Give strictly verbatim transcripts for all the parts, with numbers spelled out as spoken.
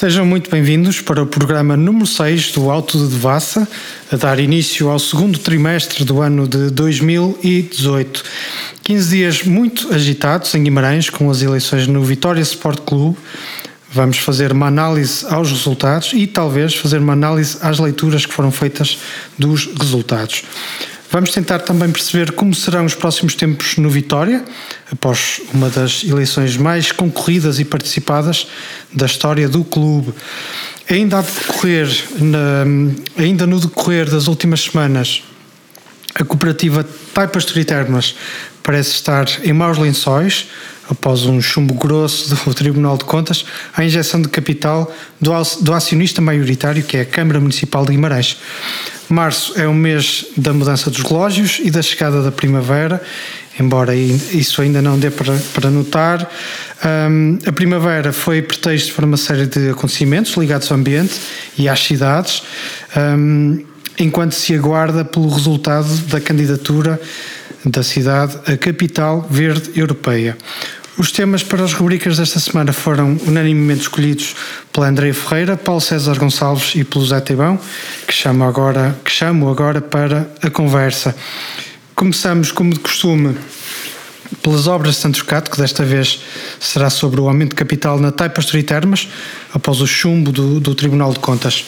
Sejam muito bem-vindos para o programa número seis do Auto de Devassa, a dar início ao segundo trimestre do ano de dois mil e dezoito. quinze dias muito agitados em Guimarães com as eleições no Vitória Sport Clube. Vamos fazer uma análise aos resultados e talvez fazer uma análise às leituras que foram feitas dos resultados. Vamos tentar também perceber como serão os próximos tempos no Vitória, após uma das eleições mais concorridas e participadas da história do clube. Ainda, a decorrer, na, ainda no decorrer das últimas semanas, a cooperativa Tai Pastor e Termas parece estar em maus lençóis, após um chumbo grosso do Tribunal de Contas, à injeção de capital do, do acionista maioritário, que é a Câmara Municipal de Guimarães. Março é o mês da mudança dos relógios e da chegada da primavera, embora isso ainda não dê para, para notar. Um, a primavera foi pretexto para uma série de acontecimentos ligados ao ambiente e às cidades, um, enquanto se aguarda pelo resultado da candidatura da cidade à Capital Verde Europeia. Os temas para as rubricas desta semana foram unanimemente escolhidos pela Andreia Ferreira, Paulo César Gonçalves e pelo Zé Teibão, que chamo agora, que chamo agora para a conversa. Começamos, como de costume, pelas obras de Santos Cato, que desta vez será sobre o aumento de capital na Tai Pastor e Termas, após o chumbo do, do Tribunal de Contas.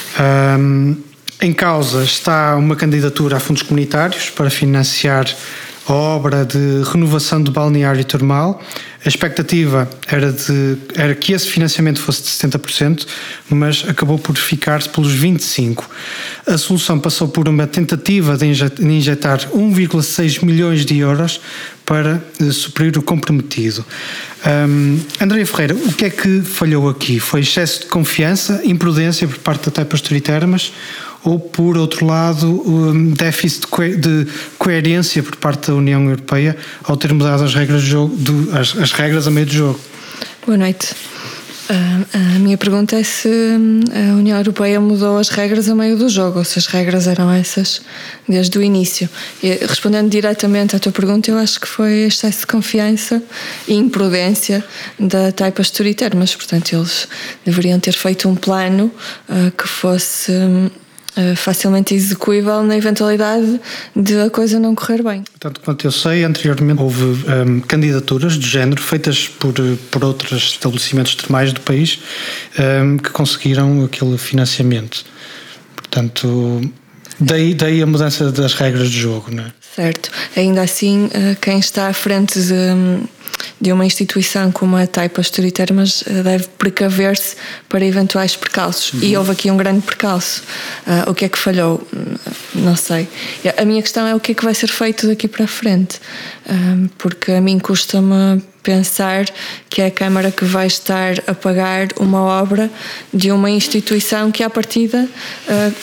Um, em causa está uma candidatura a fundos comunitários para financiar a obra de renovação do balneário termal. A expectativa era, de, era que esse financiamento fosse de setenta por cento, mas acabou por ficar-se pelos vinte e cinco por cento. A solução passou por uma tentativa de injetar um vírgula seis milhões de euros para suprir o comprometido. Um, Andreia Ferreira, o que é que falhou aqui? Foi excesso de confiança, imprudência por parte da Tai Pastor e Termas, ou, por outro lado, um déficit de coerência por parte da União Europeia ao ter mudado as regras, de jogo, do, as, as regras a meio do jogo? Boa noite. Uh, a minha pergunta é se a União Europeia mudou as regras a meio do jogo, ou se as regras eram essas desde o início. E, respondendo diretamente à tua pergunta, eu acho que foi excesso de confiança e imprudência da Tai Pastor e Termas. Portanto, eles deveriam ter feito um plano uh, que fosse um, Uh, facilmente execuível na eventualidade de a coisa não correr bem. Tanto quanto eu sei, anteriormente houve um, candidaturas de género feitas por, por outros estabelecimentos termais do país um, que conseguiram aquele financiamento. Portanto, daí, daí a mudança das regras de jogo, não é? Certo. Ainda assim, uh, quem está à frente de, de uma instituição como a Tai Pastor e Termas deve precaver-se para eventuais percalços. Uhum. E houve aqui um grande percalço. Uh, o que é que falhou? Não sei. A minha questão é o que é que vai ser feito daqui para a frente. Uh, porque a mim custa-me pensar que é a Câmara que vai estar a pagar uma obra de uma instituição que, à partida, uh,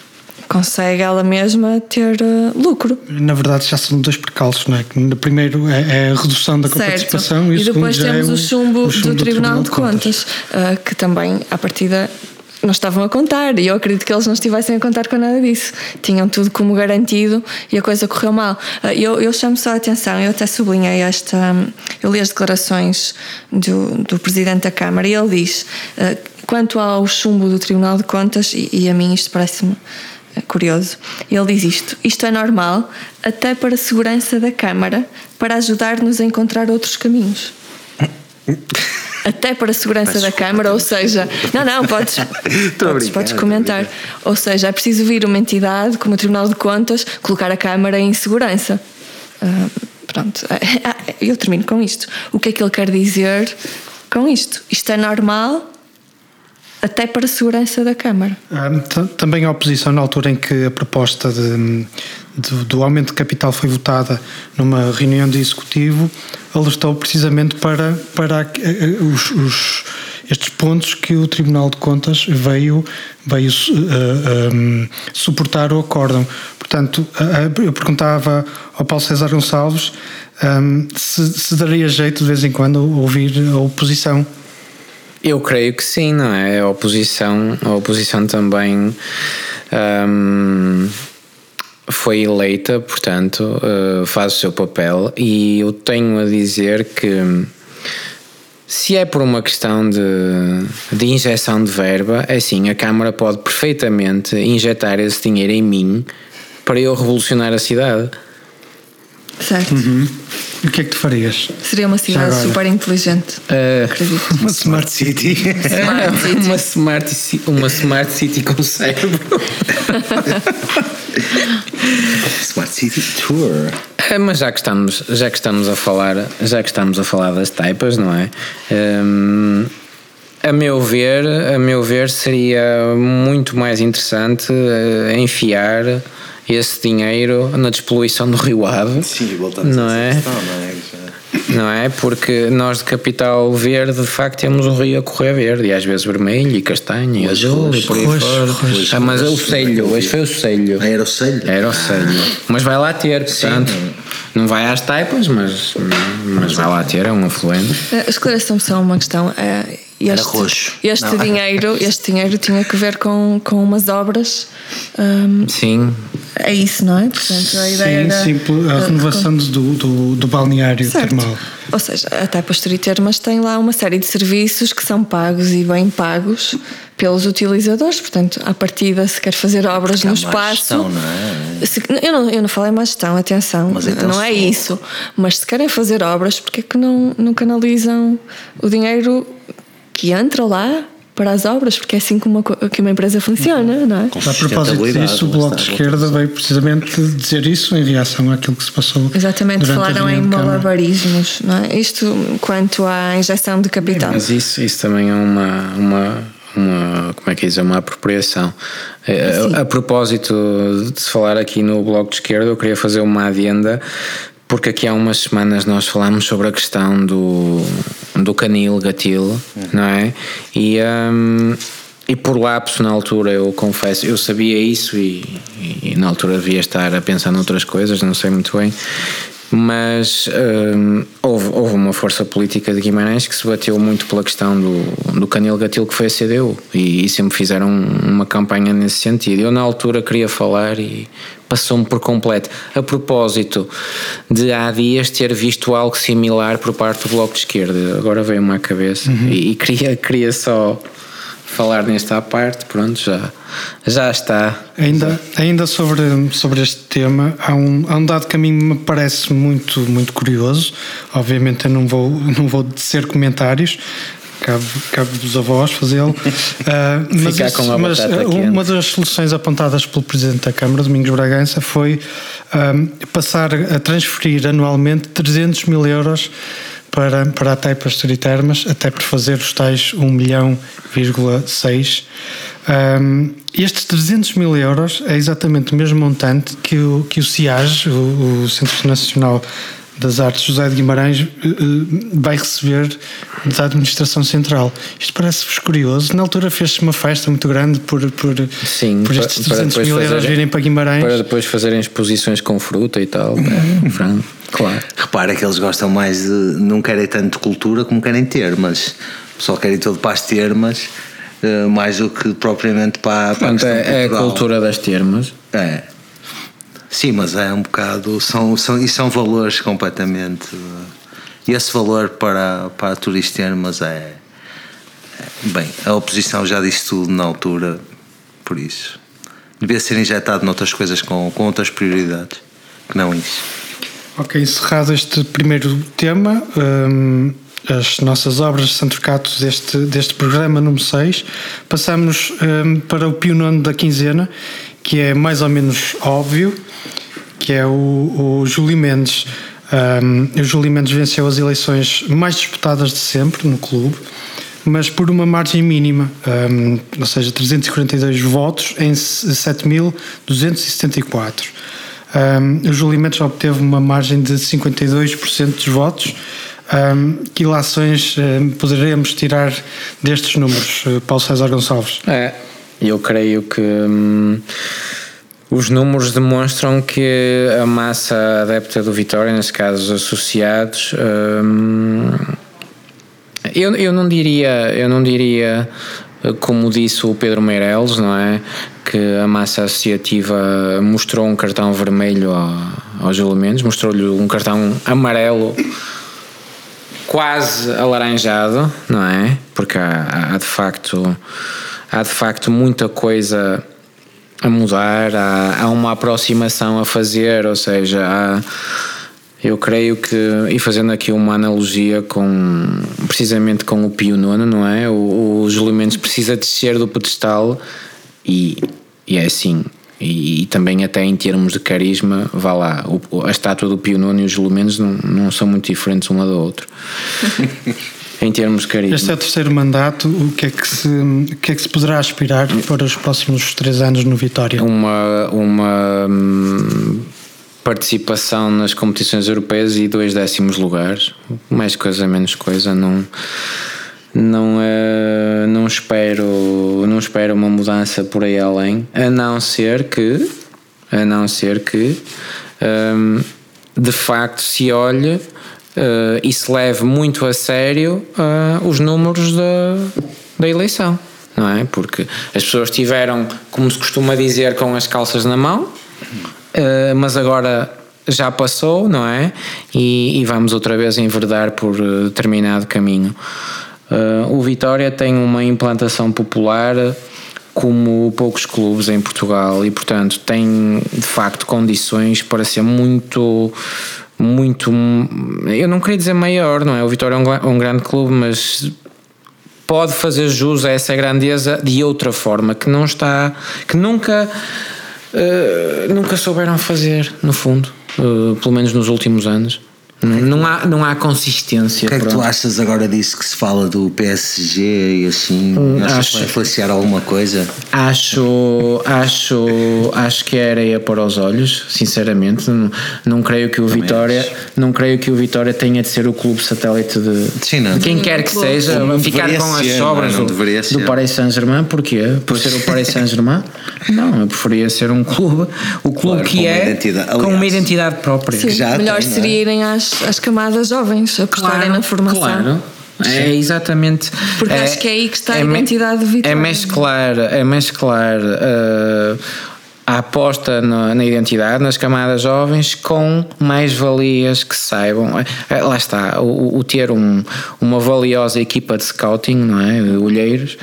consegue ela mesma ter uh, lucro. Na verdade já são dois percalços, não é? O primeiro é, é a redução da participação e, e depois temos é o, o, chumbo o chumbo do, do Tribunal, Tribunal de Contas, Contas. Uh, que também, à partida, não estavam a contar, e eu acredito que eles não estivessem a contar com nada disso. Tinham tudo como garantido e a coisa correu mal. Uh, eu, eu chamo só a atenção, eu até sublinhei esta, um, eu li as declarações do, do Presidente da Câmara e ele diz, uh, quanto ao chumbo do Tribunal de Contas, e, e a mim isto parece-me curioso, ele diz isto: isto é normal até para a segurança da Câmara, para ajudar-nos a encontrar outros caminhos. Até para a segurança Mas, da Câmara, ou seja, não, não, podes, podes, podes comentar. Ou seja, é preciso vir uma entidade como o Tribunal de Contas colocar a Câmara em segurança. Uh, pronto, eu termino com isto. O que é que ele quer dizer com isto? Isto é normal até para a segurança da Câmara. Um, também a oposição, na altura em que a proposta de, de, do aumento de capital foi votada numa reunião de executivo, alertou precisamente para, para os, os, estes pontos que o Tribunal de Contas veio, veio uh, um, suportar o acórdão. Portanto, uh, eu perguntava ao Paulo César Gonçalves um, se, se daria jeito de vez em quando ouvir a oposição. Eu creio que sim, não é? A oposição, a oposição também um, foi eleita, portanto, uh, faz o seu papel, e eu tenho a dizer que Se é por uma questão de, de injeção de verba, é assim, a Câmara pode perfeitamente injetar esse dinheiro em mim para eu revolucionar a cidade. Certo. Uhum. E o que é que tu farias? Seria uma cidade super inteligente. Uh, acredito. Uma Smart City. Smart City. uma, smart, uma Smart City com cérebro. Smart City Tour. É, mas já que estamos, já que estamos a falar, já que estamos a falar das taipas, não é? Um, a meu ver, a meu ver seria muito mais interessante uh, enfiar esse dinheiro na despoluição do Rio Ave. Sim, voltamos não a é? Questão, não é? Não é? Porque nós de capital verde, de facto, temos o rio a correr verde, e às vezes vermelho, e castanho, e azul, e por aí fora. Ah, mas o Selho, hoje foi o Selho. Era o Selho? Era o Selho. Mas vai lá ter, portanto, sim, não vai às taipas, mas, mas vai lá ter, é um afluente. Esclareça-me só uma questão. Este, Era roxo. Este não. dinheiro, este dinheiro tinha que ver com, com umas obras. Um, sim. É isso, não é? Portanto, a ideia sim, era, sim, a renovação uh, do, do, do balneário certo. termal. Ou seja, a Taipas Turitermas tem lá uma série de serviços que são pagos e bem pagos pelos utilizadores. Portanto, à partida, se quer fazer obras no espaço. Gestão, não é? Se, eu, não, eu não falei má gestão, atenção, mas então não é só... isso. Mas se querem fazer obras, porque é que não, não canalizam o dinheiro que entra lá para as obras, porque é assim que uma, que uma empresa funciona, não é? A propósito disso, o Bloco de Esquerda veio precisamente dizer isso em reação àquilo que se passou. Exatamente, falaram em malabarismos, não é? Isto quanto à injeção de capital. Mas isso, isso também é uma, uma, uma, como é que é dizer, uma apropriação. A, a propósito de se falar aqui no Bloco de Esquerda, eu queria fazer uma adenda, porque aqui há umas semanas nós falámos sobre a questão do, do canil gatil, uhum. não é? E, um, e por lapso na altura, eu confesso, eu sabia isso e, e, e na altura devia estar a pensar noutras coisas, não sei muito bem, mas um, houve, houve uma força política de Guimarães que se bateu muito pela questão do, do canil gatil, que foi a C D U, e, e sempre fizeram uma campanha nesse sentido. Eu na altura queria falar e passou-me por completo. A propósito de há dias ter visto algo similar por parte do Bloco de Esquerda, agora veio-me à cabeça, uhum. e, e queria, queria só falar nesta parte, pronto, já, já está. Ainda, ainda sobre, sobre este tema, há um, há um dado que a mim me parece muito, muito curioso. Obviamente eu não vou, não vou tecer comentários, cabe, cabe-vos a vós fazê-lo. Uh, mas isso, com a mas uma das soluções apontadas pelo Presidente da Câmara, Domingos Bragança, foi um, passar a transferir anualmente trezentos mil euros para, para a Taipas Turitermas, até por fazer os tais um milhão vírgula seis. Um, estes trezentos mil euros é exatamente o mesmo montante que o, que o CIAG, o, o Centro Nacional das Artes José de Guimarães, vai receber da Administração Central. Isto parece-vos curioso. Na altura fez-se uma festa muito grande por, por, Sim, por estes trezentos mil euros virem para Guimarães. Para depois fazerem exposições com fruta e tal. É, frango, claro. Repara que eles gostam mais de... Não querem tanto cultura como querem termas. O pessoal quer ir todo para as termas, mais do que propriamente para, para Pronto, a é, é a cultura das termas. É. Sim, mas é um bocado, são, são, e são valores completamente, e esse valor para, para a Turitermas é, é, bem, a oposição já disse tudo na altura, por isso devia ser injetado noutras coisas com, com outras prioridades, que não isso. Ok, encerrado este primeiro tema, hum, as nossas obras são trocados deste, deste programa número seis, passamos hum, para o Pio nono da quinzena, que é mais ou menos óbvio, que é o, o Júlio Mendes. Um, o Júlio Mendes venceu as eleições mais disputadas de sempre no clube, mas por uma margem mínima, um, ou seja, trezentos e quarenta e dois votos em sete mil duzentos e setenta e quatro. Um, o Júlio Mendes obteve uma margem de cinquenta e dois por cento dos votos. Um, que ilações um, poderemos tirar destes números, Paulo César Gonçalves? É, eu creio que hum, os números demonstram que a massa adepta do Vitória, nesse caso os associados, hum, eu, eu não diria, eu não diria, como disse o Pedro Meireles, não é? Que a massa associativa mostrou um cartão vermelho ao, aos elementos, mostrou-lhe um cartão amarelo quase alaranjado, não é? Porque há, há de facto há de facto muita coisa a mudar, há, há uma aproximação a fazer, ou seja, há, eu creio que, e fazendo aqui uma analogia com precisamente com o Pio nono, não é? O, o Júlio Mendes precisa descer do pedestal e, e é assim. E, e também até em termos de carisma, vá lá, o, a estátua do Pio nono e os Júlio Mendes não, não são muito diferentes uma do outro. Em termos de carisma. Este é o terceiro mandato, o que é que se, o que é que se poderá aspirar para os próximos três anos no Vitória? Uma, uma hum, participação nas competições europeias e dois décimos lugares, mais coisa menos coisa, não... Não, uh, não espero não espero uma mudança por aí além, a não ser que a não ser que um, de facto se olhe uh, e se leve muito a sério uh, os números da, da eleição, não é? Porque as pessoas tiveram, como se costuma dizer, com as calças na mão, uh, mas agora já passou, não é? E, e vamos outra vez enverdar por uh, determinado caminho. Uh, o Vitória tem uma implantação popular como poucos clubes em Portugal e, portanto, tem de facto condições para ser muito, muito, eu não queria dizer maior, não é? O Vitória é um, um grande clube, mas pode fazer jus a essa grandeza de outra forma que não está, que nunca, uh, nunca souberam fazer, no fundo, uh, pelo menos nos últimos anos. Não, não, há, não há consistência. O que é que tu achas agora disso que se fala do P S G e assim? Hum, achas acho, que vai influenciar alguma coisa? Acho, acho, acho que é areia para os olhos, sinceramente. Não, não creio que o Também Vitória, acho. não creio que o Vitória tenha de ser o clube satélite de, Sim, de quem quer que seja, não ficar com as ser, sobras não, não do, do Paris Saint-Germain. Porquê? Por ser o Paris Saint-Germain? Não, eu preferia ser um clube, o clube claro, que é com uma identidade própria. Sim, já melhor tem, seria irem às as camadas jovens, apostarem claro, na formação. Claro. É exatamente. Porque é, acho que é aí que está é, a identidade de Vitória. É mesclar, é mesclar uh, a aposta na, na identidade, nas camadas jovens, com mais valias que saibam. É, lá está, o, o ter um, uma valiosa equipa de scouting, não é? De olheiros.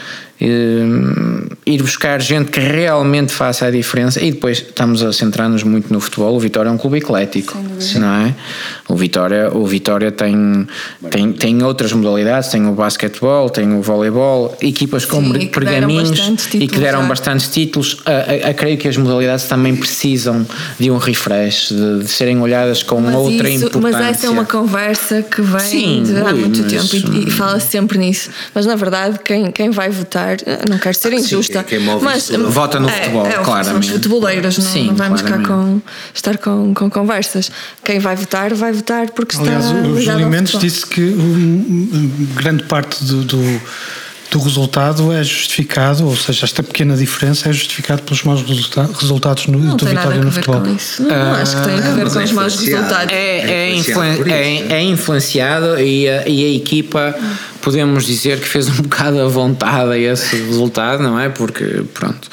Uh, ir buscar gente que realmente faça a diferença e depois estamos a centrar-nos muito no futebol. O Vitória é um clube eclético, não é? O Vitória, o Vitória tem, tem, tem outras modalidades, tem o basquetebol, tem o voleibol, equipas com Sim, pergaminhos e que deram já. bastantes títulos. A, a, a, creio que as modalidades também precisam de um refresh, de, de serem olhadas com mas outra isso, importância. Mas essa é uma conversa que vem Sim, de há muito mas, tempo e, e fala-se sempre nisso. Mas na verdade quem, quem vai votar, não quero ser injusta, Sim, mas vota no é, futebol, é, claramente. São os futeboleiros, não, Sim, não vamos cá com, estar com, com conversas. Quem vai votar, vai votar porque Aliás, está. Aliás, o Júlio Mendes disse que um, grande parte do, do, do resultado é justificado, ou seja, esta pequena diferença é justificada pelos maus resulta- resultados no, não do Vitória no futebol. Não, não acho que tem a ver com os maus resultados. É, é, influen- é, é influenciado e a, e a equipa. Podemos dizer que fez um bocado à vontade a esse resultado, não é? Porque, pronto.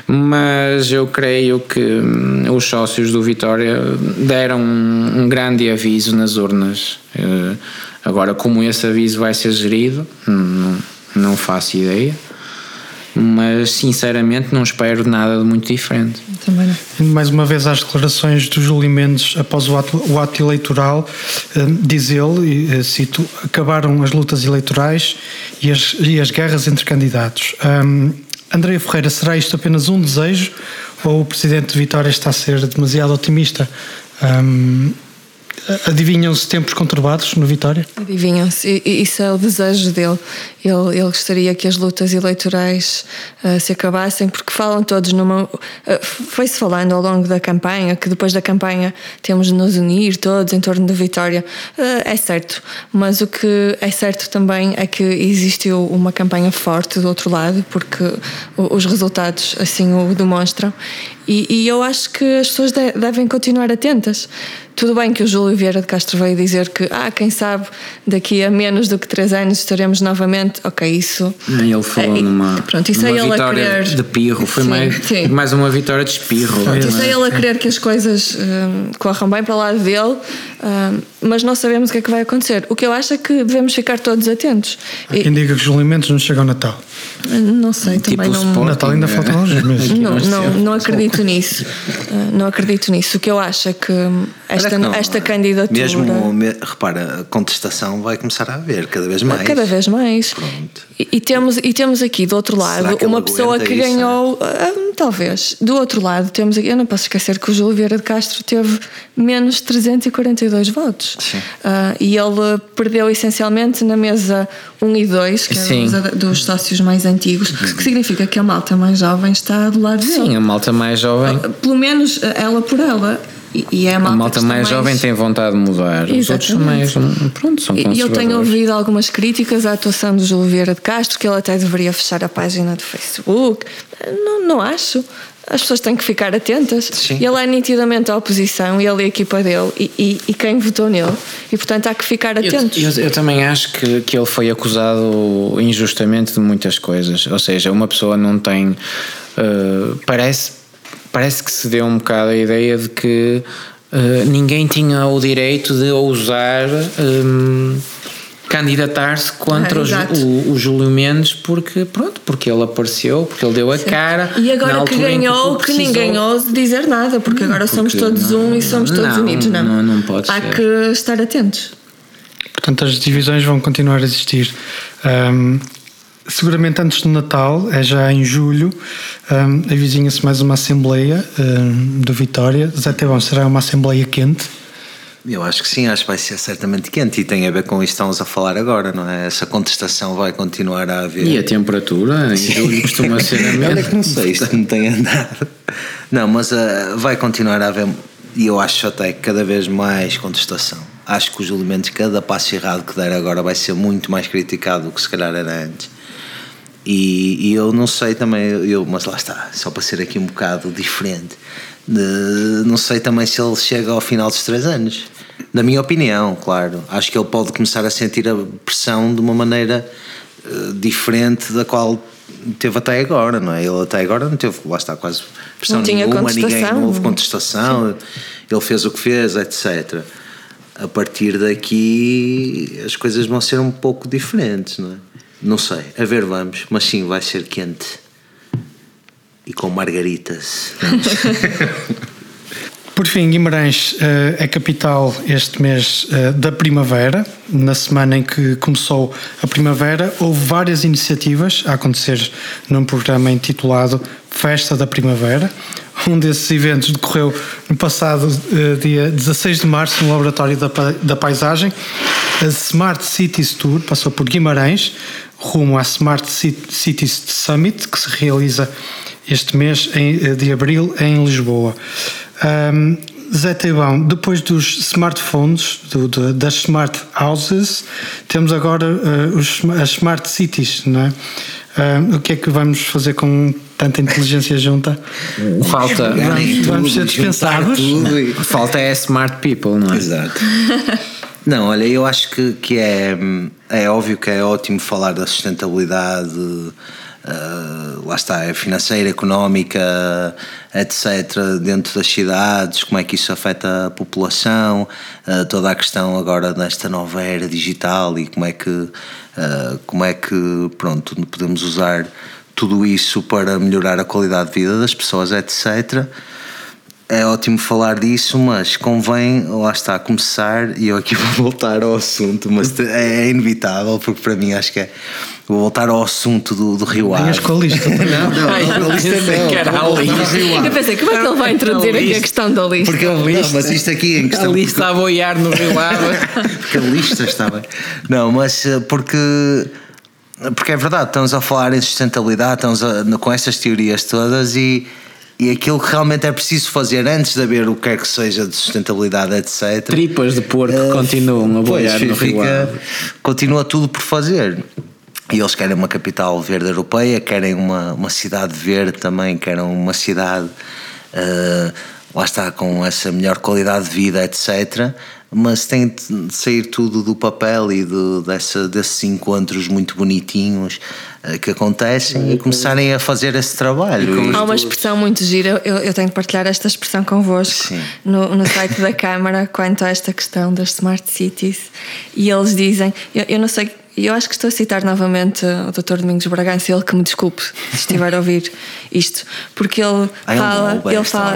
Mas eu creio que hum, os sócios do Vitória deram um, um grande aviso nas urnas. Uh, agora, como esse aviso vai ser gerido, não, não faço ideia. Mas, sinceramente, não espero nada de muito diferente. Também não. Indo mais uma vez às declarações do Júlio Mendes após o ato, o ato eleitoral, diz ele, e cito, acabaram as lutas eleitorais e as, e as guerras entre candidatos. Um, Andréa Ferreira, será isto apenas um desejo ou o Presidente de Vitória está a ser demasiado otimista? Um, Adivinham-se tempos conturbados no Vitória? Adivinham-se, e isso é o desejo dele. Ele, ele gostaria que as lutas eleitorais uh, se acabassem, porque falam todos numa. Uh, foi-se falando ao longo da campanha que depois da campanha temos de nos unir todos em torno da Vitória. Uh, é certo, mas o que é certo também é que existiu uma campanha forte do outro lado, porque os resultados assim o demonstram. E, e eu acho que as pessoas de, devem continuar atentas. Tudo bem que o Júlio Vieira de Castro veio dizer que, ah, quem sabe, daqui a menos do que três anos estaremos novamente. Ok, isso. Ele falou é, numa, pronto, isso numa é ele vitória a querer... de pirro. Foi sim, mais, sim. mais uma vitória de espirro. Pronto, isso é ele a querer que as coisas um, corram bem para o lado dele. Um, mas não sabemos o que é que vai acontecer. O que eu acho é que devemos ficar todos atentos. Há quem diga que os alimentos não chegam ao Natal. Não sei, tipo também não. O Natal ainda faltam uns meses. Não, não, não acredito nisso. Não acredito nisso. O que eu acho é que esta, não, esta candidatura. Mesmo, me, repara, a contestação vai começar a haver cada vez mais. Cada vez mais. E, e, temos, e temos aqui do outro lado uma pessoa que isso, ganhou, é? Talvez. Do outro lado, temos aqui, eu não posso esquecer que o Júlio Vieira de Castro teve menos trezentos e quarenta e dois votos. Uh, e ele perdeu essencialmente na mesa um e dois, que é a mesa dos sócios mais antigos, que significa que a malta mais jovem está do lado dele. Sim, a malta mais jovem. Uh, pelo menos ela por ela. E é a malta, a malta mais jovem mais... tem vontade de mudar. Exatamente. Os outros são mais, pronto, são conservadores. E eu tenho ouvido algumas críticas à atuação do Júlio Vieira de Castro, que ele até deveria fechar a página do Facebook. Não, não acho. As pessoas têm que ficar atentas. Sim. Ele é nitidamente a oposição, ele e a equipa dele, e, e, e quem votou nele. E portanto há que ficar atentos. Eu, eu, eu também acho que, que ele foi acusado injustamente de muitas coisas. Ou seja, uma pessoa não tem. Uh, parece. Parece que se deu um bocado a ideia de que uh, ninguém tinha o direito de ousar um, candidatar-se contra ah, o, o, o Júlio Mendes porque, pronto, porque ele apareceu, porque ele deu a Sim. cara. E agora que ganhou, que, que ninguém ouse dizer nada, porque agora porque somos todos não, um e somos todos não, unidos. Não, não, não pode Há ser. que estar atentos. Portanto, as divisões vão continuar a existir. Um, Seguramente antes do Natal, é já em julho, um, avizinha-se mais uma Assembleia um, do Vitória. Zé Tebão, será uma Assembleia quente? Eu acho que sim, acho que vai ser certamente quente e tem a ver com isto que estamos a falar agora, não é? Essa contestação vai continuar a haver. E a temperatura em julho costuma ser a mesma. Olha que não sei, isto não tem andado. Não, mas uh, vai continuar a haver, e eu acho até que cada vez mais contestação. Acho que os elementos, cada passo errado que der agora vai ser muito mais criticado do que se calhar era antes. E, e eu não sei também, eu, mas lá está, só para ser aqui um bocado diferente, de, não sei também se ele chega ao final dos três anos. Na minha opinião, claro, acho que ele pode começar a sentir a pressão de uma maneira uh, diferente da qual teve até agora, não é? Ele até agora não teve, lá está, quase pressão não tinha nenhuma, ninguém, não houve Sim. contestação, ele fez o que fez, etcétera. A partir daqui as coisas vão ser um pouco diferentes, não é? Não sei, a ver vamos, mas sim, vai ser quente e com margaritas. Por fim, Guimarães uh, é capital este mês uh, da primavera. Na semana em que começou a primavera, houve várias iniciativas a acontecer num programa intitulado Festa da Primavera. Um desses eventos decorreu no passado uh, dia dezasseis de março no Laboratório da, da Paisagem. A Smart Cities Tour passou por Guimarães, rumo à Smart Cities Summit, que se realiza este mês em, de abril em Lisboa. Um, Zé Tebão, depois dos smartphones, do, do, das smart houses, temos agora uh, os, as smart cities, não é? Uh, o que é que vamos fazer com tanta inteligência junta? Falta. Vamos, vamos ser dispensados? Falta é smart people, não é? Exato. Não, olha, eu acho que, que é, é óbvio que é ótimo falar da sustentabilidade, uh, lá está, é financeira, económica, etcétera, dentro das cidades, como é que isso afeta a população, uh, toda a questão agora desta nova era digital e como é que, uh, como é que pronto, podemos usar tudo isso para melhorar a qualidade de vida das pessoas, etcétera. É ótimo falar disso, mas convém, lá está, começar, e eu aqui vou voltar ao assunto, mas é inevitável, porque para mim acho que é, vou voltar ao assunto do, do Rio Ave. Venhas com a lista. Não, não, não, a lista não. Eu pensei, como é que ele vai introduzir aqui a questão da lista? Porque a lista, não, mas isto aqui em questão... A lista a boiar no Rio Ave. Porque a lista está bem. Não, mas porque... Porque é verdade, estamos a falar em sustentabilidade, estamos a, com estas teorias todas e... E aquilo que realmente é preciso fazer antes de haver o que quer que seja de sustentabilidade, etcétera. Tripas de porco uh, continuam a boiar no Rio Ave. Continua tudo por fazer. E eles querem uma capital verde europeia, querem uma, uma cidade verde também, querem uma cidade, uh, lá está, com essa melhor qualidade de vida, etcétera. mas tem de sair tudo do papel e do, dessa, desses encontros muito bonitinhos uh, que acontecem Sim, e começarem a fazer esse trabalho. Há uma expressão muito gira, eu, eu tenho de partilhar esta expressão convosco no, no site da Câmara quanto a esta questão das Smart Cities, e eles dizem, eu, eu não sei, eu acho que estou a citar novamente o doutor Domingos Bragança, ele que me desculpe se estiver a ouvir isto, porque ele ah, fala, ele fala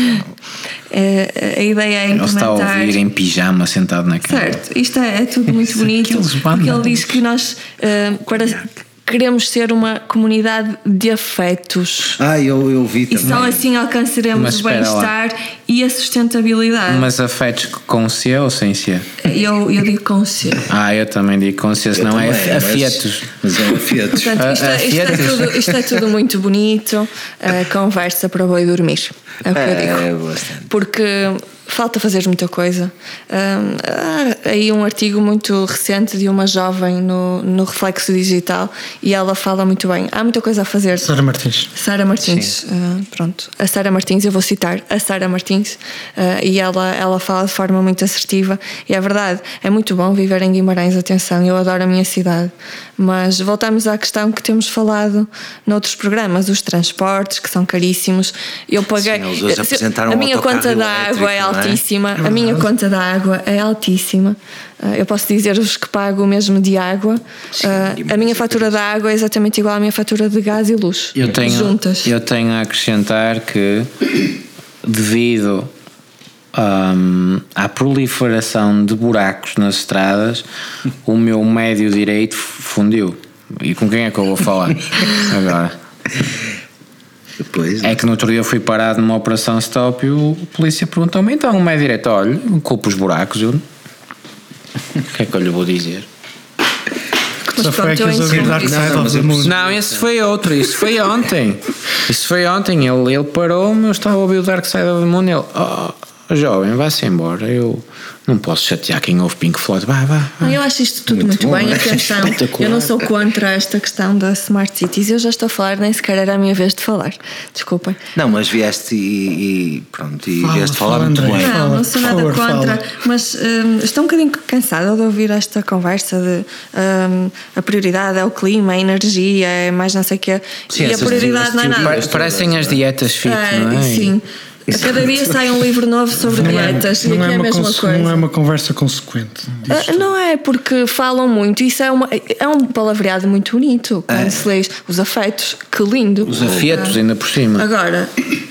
a, a ideia é implementar. Ele está a ouvir em pijama sentado na cama. Certo, isto é, é tudo muito bonito, porque ele diz que nós uh, para, queremos ser uma comunidade de afetos. Ah, eu, eu vi também. E só assim alcançaremos o bem-estar lá. E a sustentabilidade. Mas afetos com C ou sem C? Eu, eu digo com C. Ah, eu também digo com C, senão é afetos. Mas, mas é afetos. Portanto, isto, é, isto, é tudo, isto é tudo muito bonito. Uh, conversa para o boi dormir. É o que é, eu digo. É bastante. Porque falta fazer muita coisa. Um, há aí um artigo muito recente de uma jovem no, no Reflexo Digital e ela fala muito bem. Há muita coisa a fazer. Sara Martins. Sara Martins, uh, pronto. A Sara Martins, eu vou citar a Sara Martins, uh, e ela, ela fala de forma muito assertiva. E é verdade, é muito bom viver em Guimarães, atenção, eu adoro a minha cidade. Mas voltamos à questão que temos falado noutros programas, os transportes, que são caríssimos. Eu paguei. Sim, eles hoje apresentaram a minha um conta da água é altíssima. É? A minha conta da água é altíssima. Eu posso dizer-vos que pago mesmo de água. Sim, a minha fatura da água é exatamente igual à minha fatura de gás e luz. Eu tenho, juntas. Eu tenho a acrescentar que, devido um, à proliferação de buracos nas estradas, o meu médio direito fundiu. E com quem é que eu vou falar agora? Depois, é que no outro dia eu fui parado numa operação stop e o polícia perguntou-me: então, o médio direito, olha, culpa os buracos. Eu... o que é que eu lhe vou dizer? Só foi aqueles a vir Dark Side of the Moon. Não, esse foi outro, isso foi ontem. Isso foi ontem. Ele, ele parou-me, eu estava a ouvir o Dark Side of the Moon. Ele, oh, jovem, vá-se embora. Eu não posso chatear quem ouve Pink Floyd. Vai, vai, vai. Eu acho isto tudo muito, muito bem. Atenção, eu não sou contra esta questão da Smart Cities. Eu já estou a falar, nem sequer era a minha vez de falar. Desculpem. Não, mas vieste e, e pronto, e fala, vieste falar fala, muito André, bem. Não, fala, não sou nada favor, contra, fala. mas hum, estou um bocadinho cansada de ouvir esta conversa de hum, a prioridade é o clima, a energia, é mais não sei o quê. Sim, e a prioridade não é nada. Parecem as dietas fit, é, não é? Sim. A cada dia sai um livro novo sobre não dietas é, e aqui não é a mesma cons- coisa. Não é uma conversa consequente. Uh, não é, porque falam muito. Isso é, uma, é um palavreado muito bonito. Quando é. se lê os afetos, que lindo. Os afetos, uh, ainda por cima. Agora,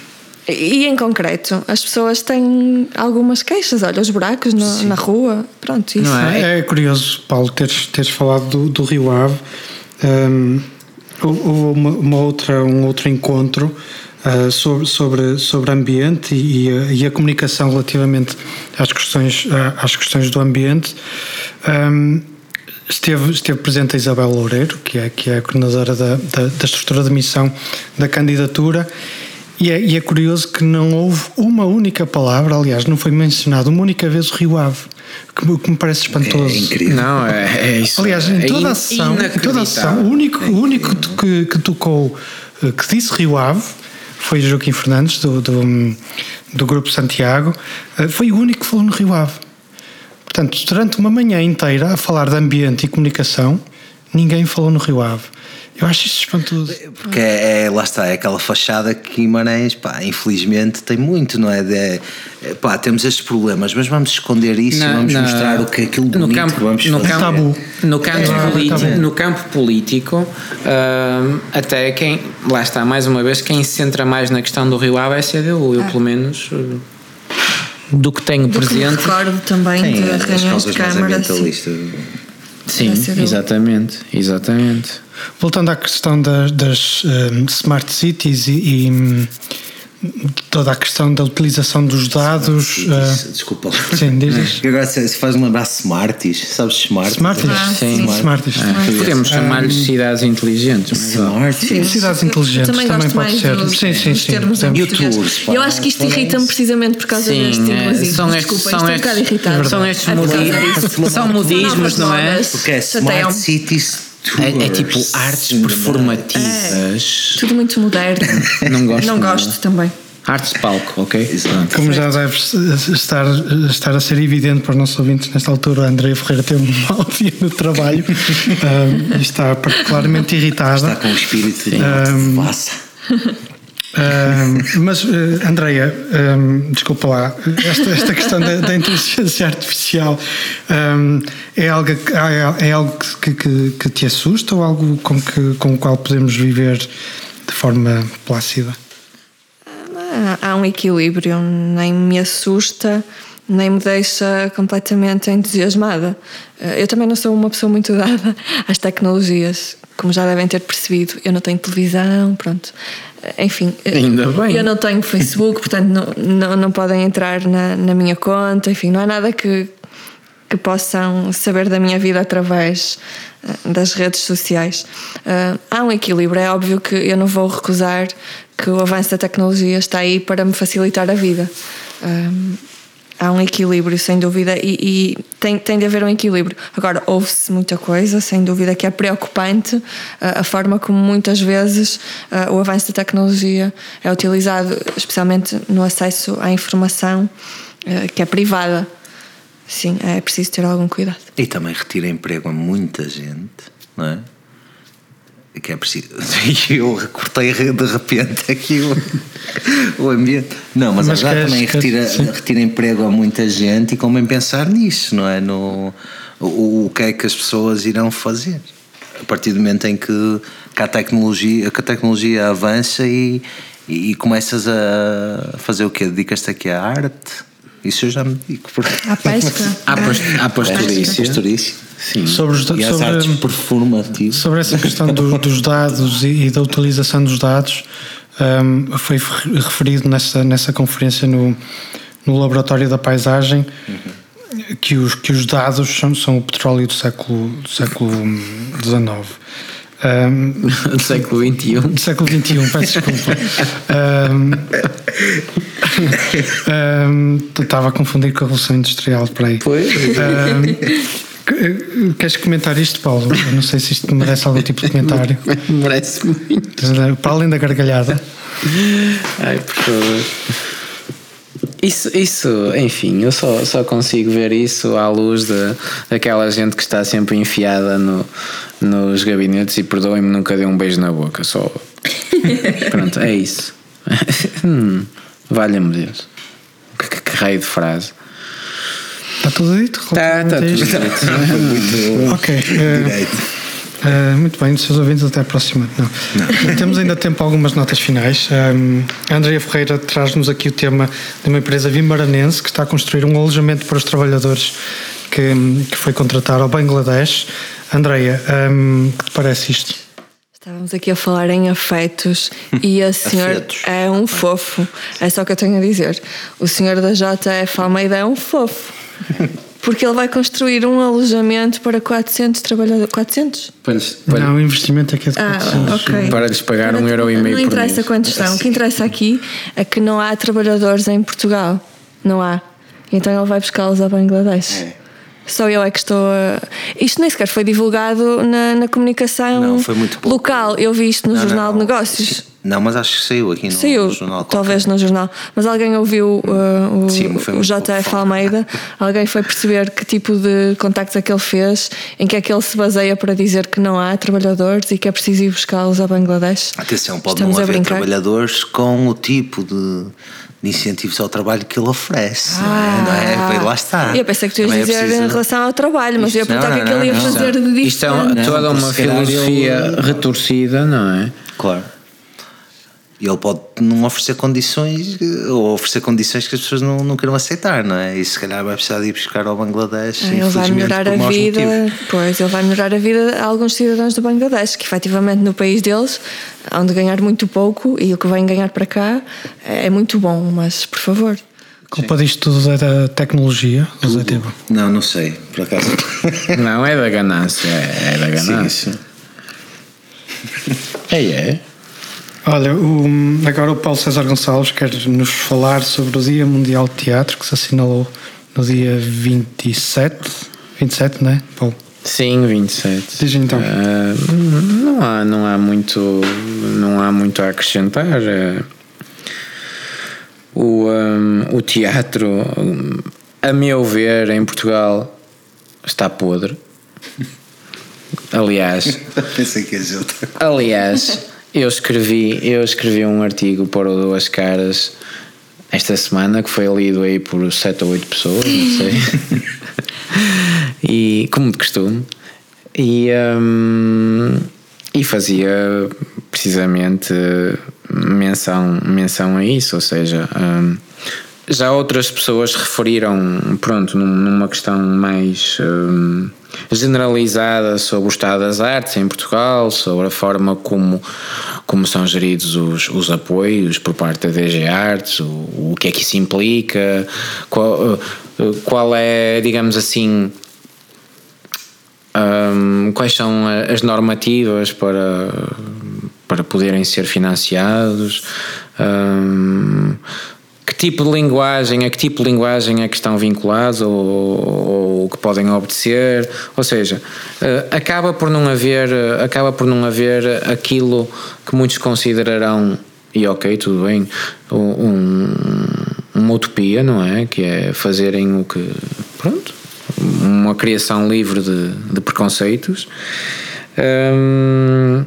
e em concreto, as pessoas têm algumas queixas. Olha, os buracos no, na rua. Pronto, isso. Não é? É curioso, Paulo, teres, teres falado do, do Rio Ave. Um, houve uma, uma outra, um outro encontro Uh, sobre, sobre, sobre ambiente e, e, a, e a comunicação relativamente às questões, uh, às questões do ambiente. Um, esteve, esteve presente a Isabel Loureiro, que é, que é a coordenadora da, da, da estrutura de missão da candidatura, e é, e é curioso que não houve uma única palavra, aliás, não foi mencionado uma única vez o Rio Ave, que, que me parece espantoso. É incrível. Não, é, é isso. Aliás, em toda é a sessão, em toda a sessão o único, o único que, que tocou, que disse Rio Ave, foi Joaquim Fernandes, do, do, do Grupo Santiago, foi o único que falou no Rio Ave. Portanto, durante uma manhã inteira a falar de ambiente e comunicação, ninguém falou no Rio Ave. Eu acho isto espantoso. Porque é, é, lá está, é aquela fachada que Guimarães, pá, infelizmente tem muito, não é? De, é pá, temos estes problemas, mas vamos esconder isso não, e vamos não, mostrar o que é aquilo bonito no campo, que vamos no fazer. Campo, tabu. No campo, é, político, tabu. no campo político, uh, até quem, lá está, mais uma vez, quem se centra mais na questão do Rio Ave é a C D U, eu ah. pelo menos... Uh, do que tenho do presente. Que me recordo também tem de reuniões de Câmara. Sim, exatamente, exatamente. Voltando à questão das, das um, Smart Cities e, e toda a questão da utilização dos dados. Uh, Desculpa. Sim, dizes. Agora se faz lembrar Smarties, sabes Smarties? Smarties, ah, sim. sim. Smarties. Ah, podemos chamar-lhes um, cidades inteligentes. Smarties. Cidades inteligentes também, também pode ser. Do, sim, sim, sim. YouTube. Eu acho que isto irrita-me precisamente por causa sim, deste é, são estes, Desculpa, são isto estes, é um estes, irritado. São estes é modismos, são modismos, não é? Porque é Smart Cities. É, é tipo artes performativas. É, tudo muito moderno. Não gosto. Não gosto também. Artes de palco, ok? Exato. Como já deve estar, estar a ser evidente para os nossos ouvintes nesta altura, a Andreia Ferreira teve um mau dia no trabalho um, e está particularmente irritada. Está com o espírito de um, massa. Um, mas, uh, Andreia, um, desculpa lá, esta, esta questão da, da inteligência artificial um, é algo, é, é algo que, que, que te assusta ou algo com, que, com o qual podemos viver de forma plácida? Há um equilíbrio, nem me assusta, nem me deixa completamente entusiasmada. Eu também não sou uma pessoa muito dada às tecnologias, como já devem ter percebido. Eu não tenho televisão, pronto. Enfim, ainda bem. Eu não tenho Facebook, portanto não, não, não podem entrar na, na minha conta. Enfim, não há nada que, que possam saber da minha vida através das redes sociais. Uh, há um equilíbrio. É óbvio que eu não vou recusar que o avanço da tecnologia está aí para me facilitar a vida. Uh, há um equilíbrio, sem dúvida, e, e tem, tem de haver um equilíbrio. Agora, ouve-se muita coisa, sem dúvida, que é preocupante uh, a forma como muitas vezes uh, o avanço da tecnologia é utilizado, especialmente no acesso à informação uh, que é privada. Sim, é preciso ter algum cuidado. E também retira emprego a muita gente, não é? Que é preciso. Eu recortei de repente aqui o, o ambiente. Não, mas, mas a verdade também retira, retira emprego a muita gente e convém pensar nisso, não é? No, o, o que é que as pessoas irão fazer a partir do momento em que, que, a, tecnologia, que a tecnologia avança e, e, e começas a fazer o quê? Dedicas-te aqui à arte? Isso eu já me dedico. À pesca. À pastorícia. Sim. Sobre, os, e sobre, artes performativas. Sobre essa questão do, dos dados e, e da utilização dos dados, um, foi referido nessa, nessa conferência no, no Laboratório da Paisagem, uhum. que, os, que os dados são, são o petróleo do século, do século dezenove. Um, do século vinte e um. Do século vinte e um, peço desculpa. um, um, estava a confundir com a Revolução Industrial, por aí. Pois. Um, Queres comentar isto, Paulo? Eu não sei se isto merece algum tipo de comentário. Merece muito. Para além da gargalhada. Ai, por favor. Isso, isso, enfim, eu só, só consigo ver isso à luz de, daquela gente que está sempre enfiada no, nos gabinetes e, perdoem-me, nunca deu um beijo na boca. Só. Pronto, é isso. hum, Valha-me Deus. Que, que, que raio de frase. Está tudo dito? Está, está tudo dito. Muito ok. Uh, uh, muito bem, seus ouvintes, até à próxima. Não. Não. Temos ainda tempo para algumas notas finais. Um, a Andreia Ferreira traz-nos aqui o tema de uma empresa vimaranense que está a construir um alojamento para os trabalhadores que, que foi contratar ao Bangladesh. Andreia, um, o que te parece isto? Estávamos aqui a falar em afetos e a senhora é um fofo. É só o que eu tenho a dizer. O senhor da J F Almeida é um fofo. Porque ele vai construir um alojamento para quatrocentos trabalhadores. quatrocentos? Para, para... Não, o investimento aqui é de quatrocentos. Ah, okay. Para lhes pagar um euro e meio por mês. Não interessa quantos são. O que interessa aqui é que não há trabalhadores em Portugal. Não há. Então ele vai buscá-los ao Bangladesh. É. Só eu é que estou a... Isto nem sequer foi divulgado na, na comunicação não, foi muito local. Eu vi isto no não, Jornal não, de Negócios. Não, mas acho que saiu aqui no, saiu, no jornal. Talvez no jornal. Mas alguém ouviu uh, o, Sim, o J F Almeida. Alguém foi perceber que tipo de contactos é que ele fez, em que é que ele se baseia para dizer que não há trabalhadores e que é preciso ir buscá-los a Bangladesh. Atenção, pode Estamos não haver trabalhadores com o tipo de... de incentivos ao trabalho que ele oferece, ah, não é? Não é? Lá está. Eu pensei que tu ias dizer é preciso... em relação ao trabalho, mas isto, eu ia perguntar o que é que ele ia não, fazer não. de diferente. Isto é uma, toda uma filosofia ele... retorcida, não é? Claro. E ele pode não oferecer condições, ou oferecer condições que as pessoas não, não queiram aceitar, não é? E se calhar vai precisar de ir buscar ao Bangladesh. Ele vai melhorar a vida, motivos. Pois, ele vai melhorar a vida a alguns cidadãos do Bangladesh, que efetivamente no país deles hão de ganhar muito pouco e o que vêm ganhar para cá é muito bom, mas por favor. A culpa disto tudo é da tecnologia? Tudo. Não, não sei, por acaso. Não, é da ganância, é da ganância. Sim, é, é. Olha, o, agora o Paulo César Gonçalves quer nos falar sobre o Dia Mundial de Teatro, que se assinalou no dia vinte e sete, vinte e sete, não é, Paulo? Sim, vinte e sete. Diz então. Uh, não, há, não, há muito, não há muito a acrescentar. Uh, o, um, o teatro, a meu ver, em Portugal está podre. Aliás, pensei que ia outra. aliás, eu escrevi, eu escrevi um artigo para o Duas Caras esta semana que foi lido aí por sete ou oito pessoas, não sei. E como de costume. E, um, e fazia precisamente menção, menção a isso, ou seja, um, já outras pessoas referiram, pronto, numa questão mais um, generalizada sobre o estado das artes em Portugal, sobre a forma como, como são geridos os, os apoios por parte da D G Artes, o, o que é que isso implica, qual, qual é, digamos assim, um, quais são as normativas para, para poderem ser financiados, um, que tipo de linguagem, a que tipo de linguagem é que estão vinculados ou, ou que podem obedecer, ou seja, acaba por não haver, acaba por não haver aquilo que muitos considerarão, e ok, tudo bem, um, uma utopia, não é? Que é fazerem o que, pronto, uma criação livre de, de preconceitos. Hum,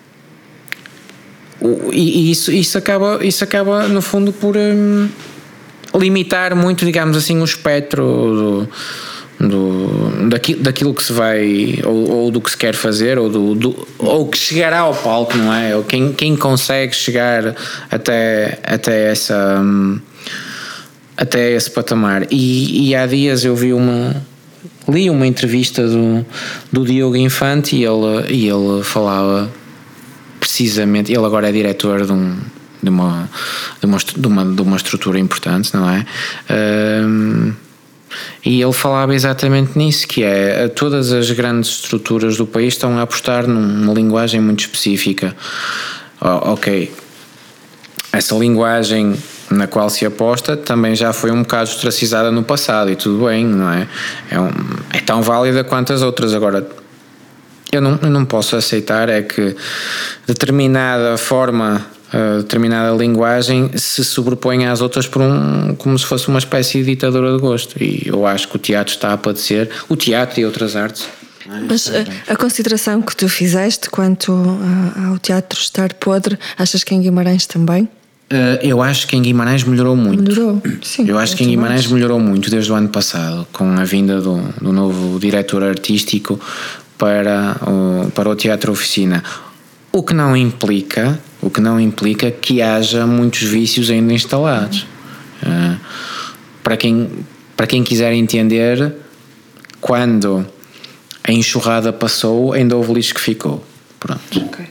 e isso, isso, acaba, isso acaba no fundo por hum, limitar muito, digamos assim, o espectro do, do, daquilo, daquilo que se vai ou, ou do que se quer fazer ou, do, do, ou que chegará ao palco, não é? Ou quem, quem consegue chegar até, até essa hum, até esse patamar. E, e há dias eu vi uma li uma entrevista do, do Diogo Infante e ele, e ele falava precisamente, ele agora é diretor de, um, de, uma, de, uma, de, uma, de uma estrutura importante, não é? Um, e ele falava exatamente nisso, que é, todas as grandes estruturas do país estão a apostar numa linguagem muito específica. Oh, ok, essa linguagem na qual se aposta também já foi um bocado ostracizada no passado e tudo bem, não é? É, um, é tão válida quanto as outras. Agora, eu não, eu não posso aceitar é que determinada forma, uh, determinada linguagem se sobreponha às outras por um, como se fosse uma espécie de ditadura de gosto. E eu acho que o teatro está a padecer, o teatro e outras artes. Mas a, a consideração que tu fizeste quanto a, ao teatro estar podre, achas que em Guimarães também? Uh, eu acho que em Guimarães melhorou muito. Melhorou, sim. Eu acho que em Guimarães melhorou muito desde o ano passado, com a vinda do, do novo diretor artístico para o, para o Teatro Oficina. O que não implica, o que não implica que haja muitos vícios ainda instalados. Uh, para quem, para quem quiser entender, quando a enxurrada passou, ainda houve lixo que ficou. Pronto. Okay.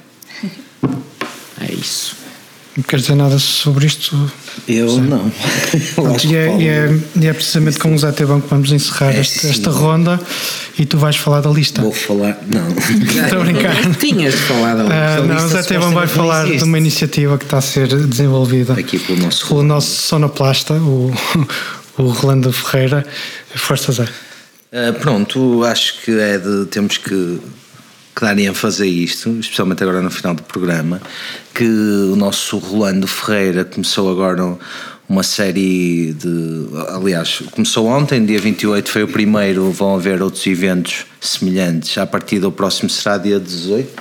É isso. Não queres dizer nada sobre isto? Eu Sim. não. Pronto, e, é, e, é, e é precisamente com o Zé Tebão que vamos encerrar é, esta, esta ronda e tu vais falar da lista. Vou falar, não. Estou a brincar. Tinhas de falar da lista. Uh, não, o Zé Tebão vai falar de uma iniciativa que está a ser desenvolvida aqui pelo nosso, pelo nosso sonoplasta, o, o Rolando Ferreira. Força, Zé. Uh, pronto, acho que é de temos que. que dar ênfase a isto, especialmente agora no final do programa, que o nosso Rolando Ferreira começou agora uma série de... Aliás, começou ontem, dia vinte e oito foi o primeiro, vão haver outros eventos semelhantes. A partir do próximo será dia dezoito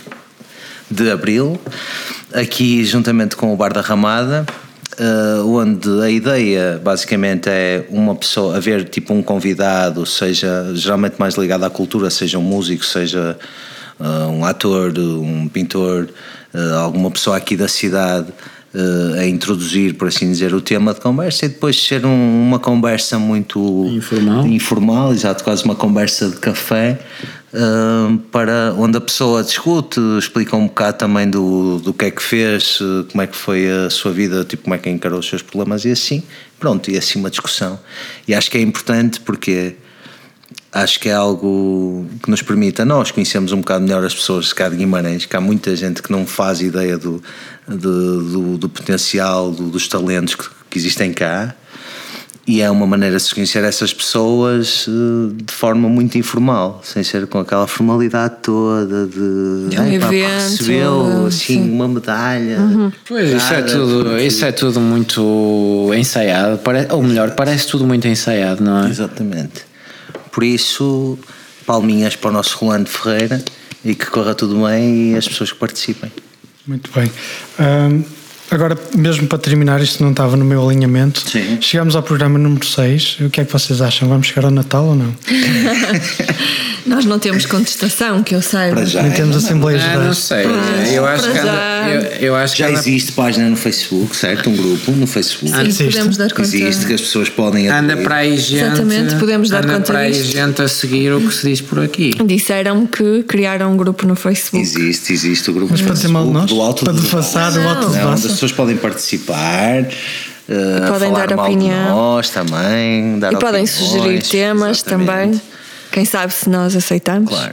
de abril, aqui juntamente com o Bar da Ramada, Uh, onde a ideia basicamente é uma pessoa, haver tipo um convidado, seja geralmente mais ligado à cultura, seja um músico, seja uh, um ator, um pintor, uh, alguma pessoa aqui da cidade uh, a introduzir, por assim dizer, o tema de conversa e depois ser um, uma conversa muito informal, informal, exato, quase uma conversa de café. Uh, para onde a pessoa discute, explica um bocado também do, do que é que fez, como é que foi a sua vida, tipo, como é que encarou os seus problemas e assim, pronto, e assim uma discussão. E acho que é importante porque acho que é algo que nos permite a nós conhecermos um bocado melhor as pessoas cá de Guimarães, que há muita gente que não faz ideia do, do, do, do potencial, do, dos talentos que, que existem cá. e é uma maneira de se conhecer essas pessoas de forma muito informal, sem ser com aquela formalidade toda de, de um "Ei, pá, evento, recebeu assim, sim. uma medalha." Uhum. Pois, isso é, tudo, isso é tudo muito ensaiado, parece, ou melhor, parece tudo muito ensaiado, não é? Exatamente. Por isso, palminhas para o nosso Rolando Ferreira e que corra tudo bem e as pessoas que participem. Muito bem. Um, agora, mesmo para terminar, isto não estava no meu alinhamento. Sim. Chegamos ao programa número seis. O que é que vocês acham? Vamos chegar ao Natal ou não? Nós não temos contestação, que eu saiba. Para já. Nem temos Assembleias Ah, Gerais. não sei, Ah, eu acho que para anda, já. eu, eu acho que Já anda, existe página no Facebook, certo? Um grupo no Facebook. Sim, existe. podemos dar conta. Existe, que as pessoas podem anda aderir. para aí gente, Exatamente, podemos dar anda conta para aí disto. gente a seguir o que se diz por aqui. Disseram-me que criaram um grupo no Facebook. Existe, existe o grupo Mas no para dizer mal de Facebook nós? do Alto Para de defaçar Devassa. o Alto de Não, onde as Devassa? pessoas podem participar, uh, Podem falar dar mal opinião. de nós também, dar E podem opiniões, sugerir temas exatamente. também. Quem sabe se nós aceitamos. Claro.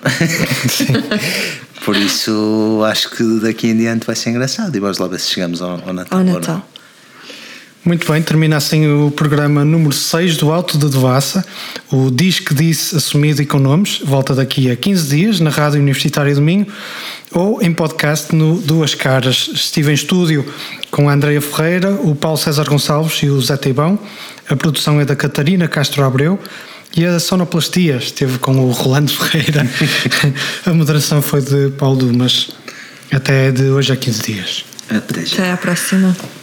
Por isso acho que daqui em diante vai ser engraçado e vamos lá ver se chegamos ao, ao Natal. Ao ou Natal. não. Muito bem, termina assim o programa número seis do Alto de Devassa, o Diz que Disse assumido e com nomes. Volta daqui a quinze dias na Rádio Universitária do Minho ou em podcast no Duas Caras. Estive em estúdio com a Andreia Ferreira, o Paulo César Gonçalves e o Zé Teibão. A produção é da Catarina Castro Abreu e a sonoplastia esteve com o Rolando Ferreira. A moderação foi de Paulo Dumas. Até de hoje a quinze dias. Até já. Até à próxima.